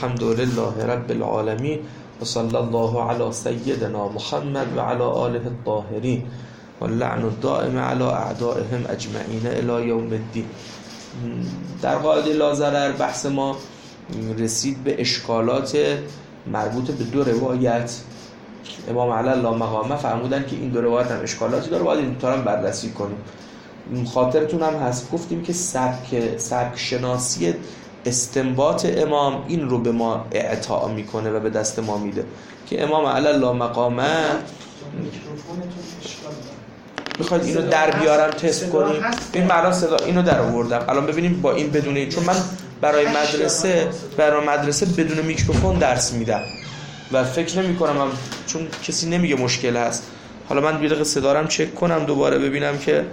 الحمدلله رب العالمین و صلی الله علی سیدنا محمد و علی آله الطاهرین و اللعن الدائم علی اعدائهم اجمعین الی یوم الدین. در قاعده لاضرر بحث ما رسید به اشکالات مربوط به دو روایت. امام علی الله مقامه فرمودن که این دو روایت هم اشکالاتی داره، باید این دوتا هم بررسی کنیم. خاطرتون هم هست گفتیم که سبک شناسی استنباط امام این رو به ما اعطا میکنه و به دست ما میده که امام علی الله مقامه بخواید اینو در بیارم تست کنیم. این معنا صدا اینو در آوردم الان ببینیم با این بدون، چون من برای مدرسه بدون میکروفون درس میدم و فکر نمی کنم چون کسی نمیگه مشکل هست. حالا من یه دقیقه صدا رو چک کنم دوباره ببینم که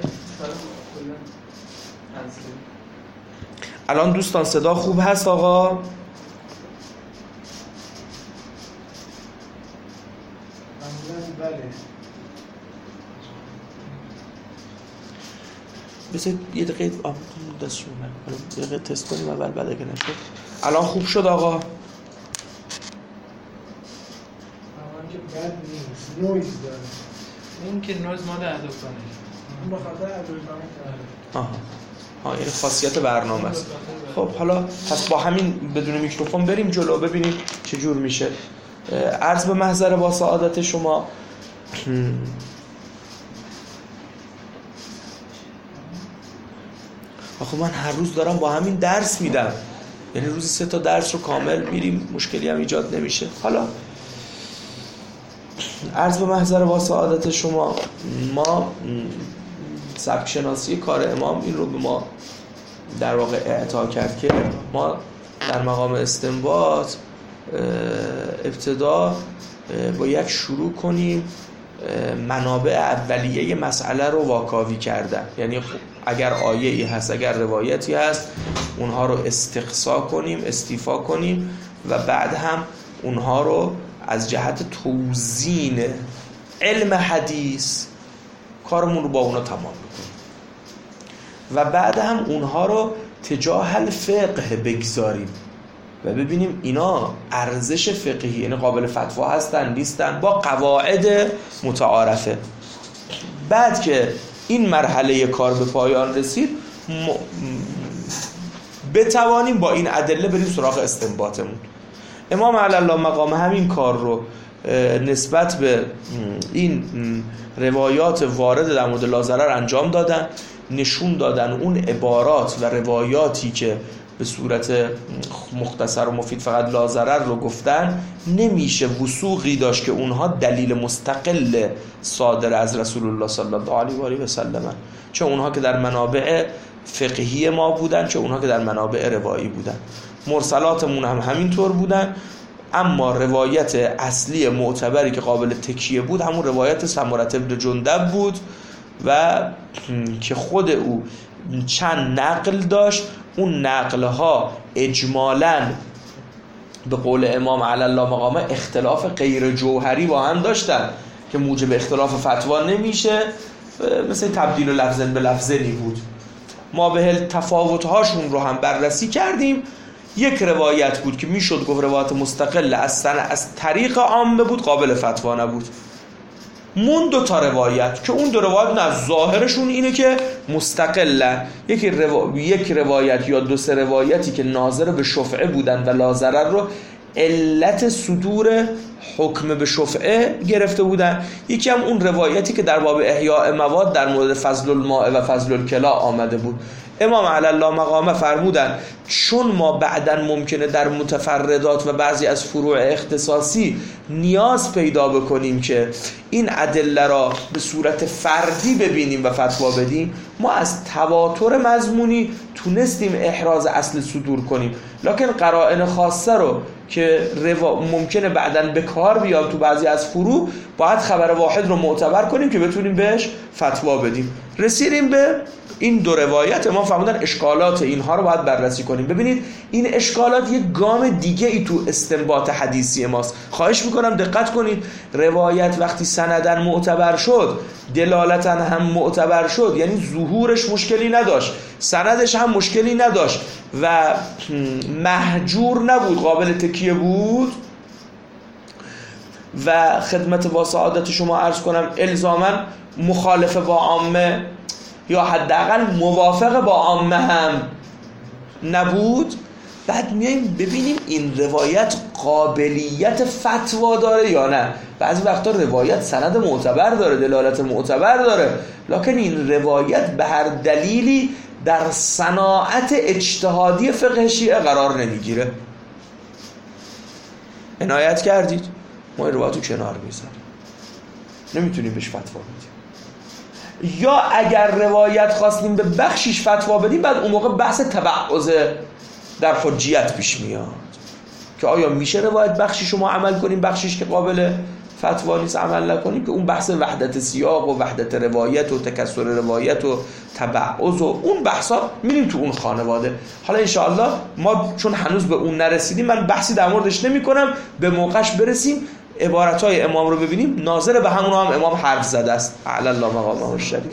الان دوستان صدا خوب هست آقا؟ بذار یه دقیقه دستشون یه دقیقه تست کنیم اول بعد اگه نشد. الان خوب شد آقا؟ الان که بد نیست، نویز داره. این که نویز مال ادوب کنه. اون بخاطر ادوب کنه. این خاصیت برنامه است. خب حالا پس با همین بدون میکروفون بریم جلو ببینیم چه جور میشه. عرض به محضر با سعادت شما آخه من هر روز دارم با همین درس میدم، یعنی روزی 3 تا درس رو کامل میریم، مشکلی هم ایجاد نمیشه. حالا عرض به محضر با سعادت شما، ما سبک شناسی کار امام این رو به ما در واقع اعطا کرد که ما در مقام استنباط ابتدا باید شروع کنیم منابع اولیه مسئله رو واکاوی کردن. یعنی اگر آیه‌ای هست، اگر روایتی هست، اونها رو استقصا کنیم، استیفا کنیم و بعد هم اونها رو از جهت توزین علم حدیث کارمون رو با اونا تمام بکنیم و بعد هم اونها رو تجاه الفقه بگذاریم و ببینیم اینا ارزش فقهی، یعنی قابل فتوا هستن نیستن، با قواعد متعارفه. بعد که این مرحله کار به پایان رسید بتوانیم با این ادله بریم سراغ استنباطمون. امام علی الله مقام همین کار رو نسبت به این روایات وارد در مورد لاضرر انجام دادن، نشون دادن اون عبارات و روایاتی که به صورت مختصر و مفید فقط لاضرر رو گفتن نمیشه وثوقی داشت که اونها دلیل مستقل صادر از رسول الله صلی الله علیه و آله و سلم، چه اونها که در منابع فقهی ما بودن چه اونها که در منابع روایی بودن. مرسلاتمون هم همینطور بودن، اما روایت اصلی معتبری که قابل تکیه بود همون روایت سمره بن جندب بود و که خود او چند نقل داشت. اون نقلها اجمالاً به قول امام علی الله مقامه اختلاف غیر جوهری با هم داشتن که موجب اختلاف فتوا نمیشه، مثل تبدیل لفظ به لفظی بود. ما به تفاوت‌هاشون رو هم بررسی کردیم. یک روایت بود که میشد گفت روایت مستقل از طریق عامه بود، قابل فتوا نبود. مون 2 تا روایت که اون 2 روایت نه ظاهرشون اینه که مستقلن. یک روایت یا 2-3 روایتی که ناظر به شفعه بودن و لاضرر رو علت صدور حکم به شفعه گرفته بودن. یکی هم اون روایتی که در باب احیاء مواد در مورد فضل الماء و فضل الکلا آمده بود. امام علی الله مقامه فرمودن چون ما بعداً ممکنه در متفردات و بعضی از فروع اختصاصی نیاز پیدا بکنیم که این ادله را به صورت فردی ببینیم و فتوا بدیم، ما از تواتر مضمونی تونستیم احراز اصل صدور کنیم، لکن قرائن خاصه رو که ممکنه بعداً به کار بیاد تو بعضی از فروع، باید خبر واحد رو معتبر کنیم که بتونیم بهش فتوا بدیم. رسیدیم به این 2 روایت. ما فهمیدن اشکالات اینها رو باید بررسی کنیم. ببینید این اشکالات یک گام دیگه ای تو استنباط حدیثی ماست. خواهش میکنم دقت کنید. روایت وقتی سندن معتبر شد، دلالتن هم معتبر شد، یعنی ظهورش مشکلی نداشت، سندش هم مشکلی نداشت، و مهجور نبود، قابل تکیه بود و خدمت با سعادت شما عرض کنم الزاماً مخالف با عامه یا حداقل موافق با عامه هم نبود، بعد میایم ببینیم این روایت قابلیت فتوا داره یا نه. بعضی وقتا روایت سند معتبر داره، دلالت معتبر داره، لکن این روایت به هر دلیلی در صناعت اجتهادی فقه شیعه قرار نمیگیره. عنایت کردید؟ ما این روایت رو کنار میذاریم، نمیتونیم بهش فتوا بدیم. یا اگر روایت خواستیم به بخشیش فتوا بدیم، بعد اون موقع بحث تبعض در حجیت پیش میاد که آیا میشه روایت بخشیش رو ما عمل کنیم، بخشیش که قابل فتوا نیست عمل نکنیم، که اون بحث وحدت سیاق و وحدت روایت و تکثر روایت و تبعض و اون بحثا میریم تو اون خانواده. حالا انشاءالله ما چون هنوز به اون نرسیدیم، من بحثی در موردش نمی کنم، به موقعش برسیم عبارتهای امام رو ببینیم، ناظر به همون هم امام حرف زده است اعلی الله مقامه الشریف.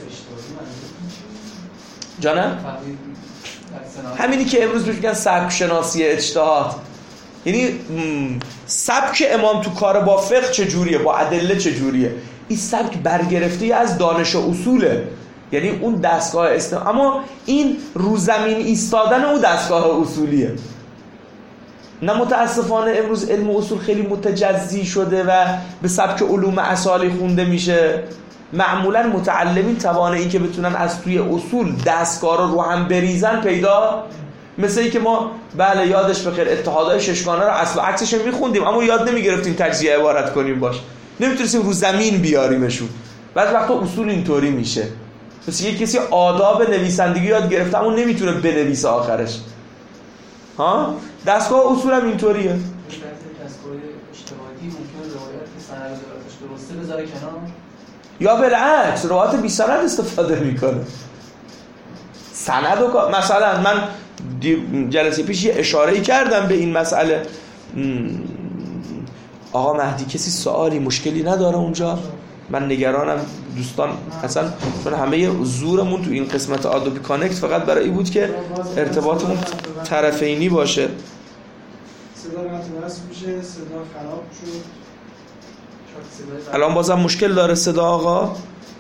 جانم همینی که امروز بهش میگن سبک شناسی اجتهاد، یعنی سبک امام تو کار با فقه چجوریه، با ادله چجوریه. این سبک برگرفته از دانش و اصوله، یعنی اون دستگاه اما این رو زمین ایستادن اون دستگاه اصولیه. نه متاسفانه امروز علم اصول خیلی متجزی شده و به سبک علوم اصالی خونده میشه. معمولا متعلمین توانه این که بتونن از توی اصول دستگاه رو هم بریزن پیدا، مثل این که ما بله یادش بخیر اتحادهای ششگانه رو اصل و عکسش رو میخوندیم، اما یاد نمیگرفتیم تجزیه عبارت کنیم باش، نمیتونستیم رو زمین بیاریمشون. بعضی وقتا اصول اینطوری میشه، مثل یه کسی آداب نویسندگی یاد گرفته اما نمیتونه بنویسه آخرش. ها دستگاه اصول هم اینطوریه. دستگاه اجتهادی ممکنه روایت که سند درستش درسته بذاره کنار، یا بالعکس روایت بی سند استفاده میکنه. سند و مثلا من جلسه پیش یه اشاره‌ای کردم به این مسئله. آقا مهدی کسی سوالی مشکلی نداره اونجا؟ من نگرانم دوستان، اصلا چون همه زورمون تو این قسمت آدوبی کانکت فقط برای این بود که ارتباطمون طرفینی باشه. صدا نتونست میشه، صدا خراب شد. الان بازم مشکل داره صدا آقا؟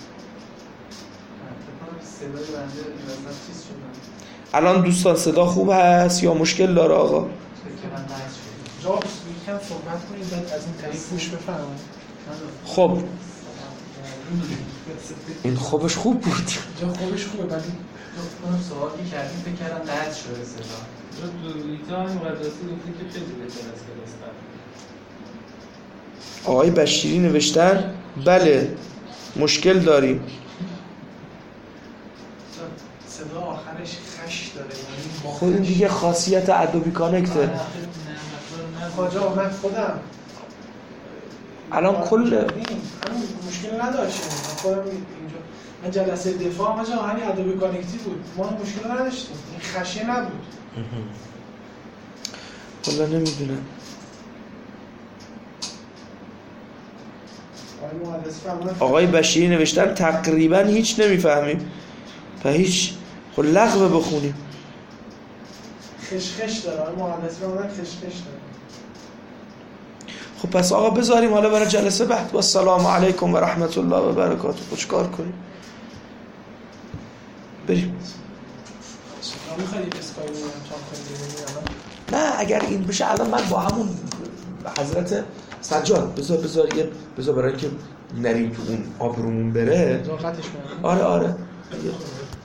الان دوستان صدا خوب هست یا مشکل داره آقا؟ جا یکم صحبت کنید بعد از این طریق گوش بفرمایید. خب این خوبش خوب بود. جا خوبش خوبه ولی اون سوالی کردیم فکر کردم درد شده صدا. تو ایتا هم مقدسی گفتی که خیلی بهتر از کلاس قبل. آقای بشیری نوشتن بله مشکل داریم. صدا آخرش خش داره، یعنی خود این دیگه خاصیت ادوبی کانکته. خواجه من خودم الان کل همین مشکل نداشتیم. خودم اینجا من جلسه دفاع مثلا همین ادوبی کانکتی بود، ما مشکل نداشتیم، این خشه نبود. والا نمیدونم. آقای بشیری نوشتن تقریبا هیچ نمیفهمیم و هیچ خب لغو بخونیم. خشخش داره، آقای محدثی فرمودن خشخش داره. خب پس آقا بذاریم حالا برای جلسه بعد. و السلام علیکم و رحمت الله و برکاته. چیکار کنیم؟ بریم. می‌خواید اسکایپ رو چاپ کنید؟ نه اگر این بشه الان من با همون حضرت سجاد بذار برای اینکه نریم تو اون آبرومون بره. قطعش کنم. آره